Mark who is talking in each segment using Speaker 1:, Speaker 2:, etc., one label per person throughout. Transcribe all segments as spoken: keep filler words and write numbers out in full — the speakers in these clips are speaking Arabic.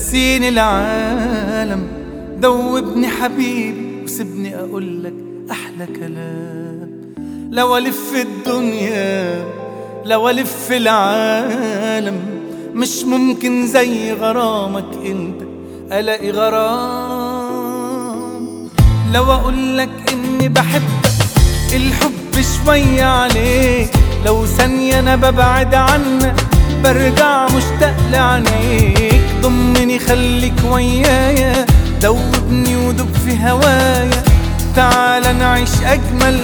Speaker 1: نسيني العالم، دوبني حبيبي وسيبني أقولك أحلى كلام. لو ألف الدنيا لو ألف العالم، مش ممكن زي غرامك انت ألاقي غرام. لو أقولك إني بحبك الحب شوية عليك، لو ثانية أنا ببعد عنك برجع مشتاق لعينيك. ضمني خليك ويايا، دوبني ودوب في هوايا، تعال نعيش أجمل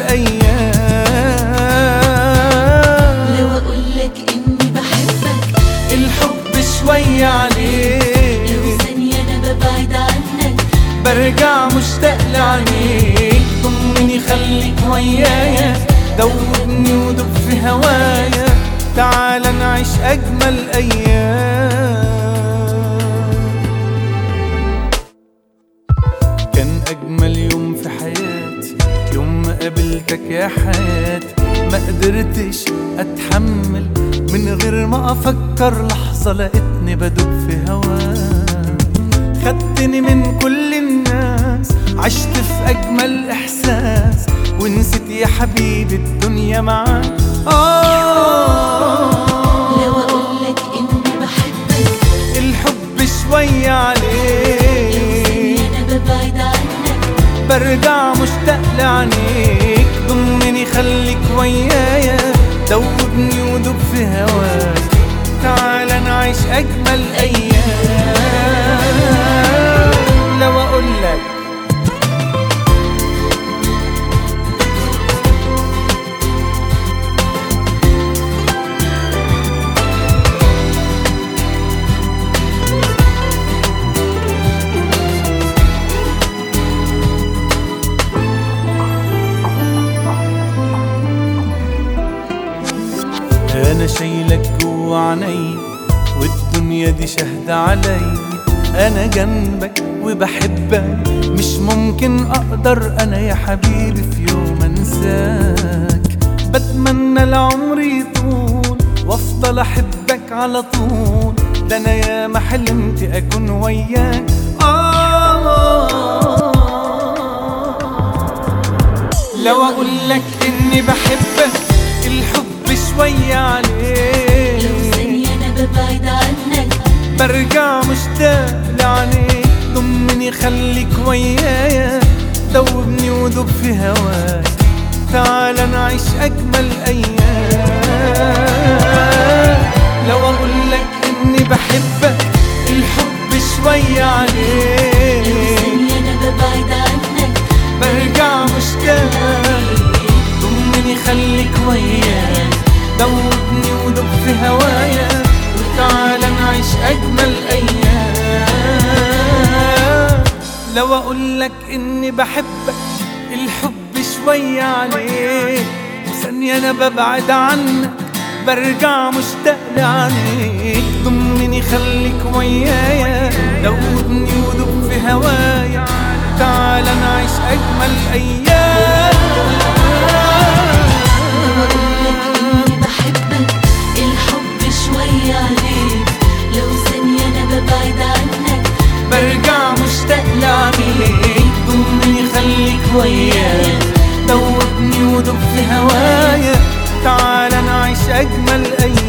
Speaker 1: أيام.
Speaker 2: لو أقولك إني بحبك
Speaker 1: الحب شوية عليك،
Speaker 2: لو ثانية أنا ببعد عنك
Speaker 1: برجع مشتاق لعينيك. ضمني خليك ويايا، دوبني ودوب في هوايا، تعال نعيش أجمل أيام. كان أجمل يوم في حياتي يوم ما قابلتك يا حياتي. ما قدرتش أتحمل من غير ما أفكر لحظة، لقيتني بدوب في هواك. خدتني من كل الناس، عشت في أجمل إحساس، ونسيت يا حبيبي الدنيا معاك. آه
Speaker 2: لو أقولك إني بحبك
Speaker 1: الحب شوية عليك،
Speaker 2: لو ثانية أنا ببعد عنك
Speaker 1: برجع مشتاق لعينيك. ضمني خليك ويايا، دوبني ودوب في هواك، تعال نعيش أجمل أيام. لو أقولك أنا شايلك جوا عيني، والدنيا دي شاهدة علي. أنا جنبك وبحبك، مش ممكن أقدر أنا يا حبيبي في يوم أنساك. بتمنى العمر يطول وأفضل أحبك على طول، ده أنا يا ما حلمت أكون وياك. آه لو أقولك إني بحبك الحب شوية عليك،
Speaker 2: لو ثانية أنا ببعد عنك
Speaker 1: برجع مشتاق لعينيك. ضمني خليك ويايا، دوبني ودوب في هواك، تعال نعيش أجمل أيام. لو أقولك إني بحبك الحب شوية عليك،
Speaker 2: لو ثانية أنا ببعد عنك
Speaker 1: برجع مشتاق. ضمني خليك ويايا، دوبني ودوب في هوايا، وتعال نعيش أجمل أيام. لو أقولك إني بحبك الحب شوية عليك، ثانية أنا ببعد عنك برجع مشتاق لعينيك. ضمني خليك ويايا، دوبني ودوب في هوايا، تعال نعيش أجمل أيام. برجع مشتاق لعينيك. ضمني خليك ويايا، دوبني ودوب في هوايا، تعال نعيش أجمل أيام.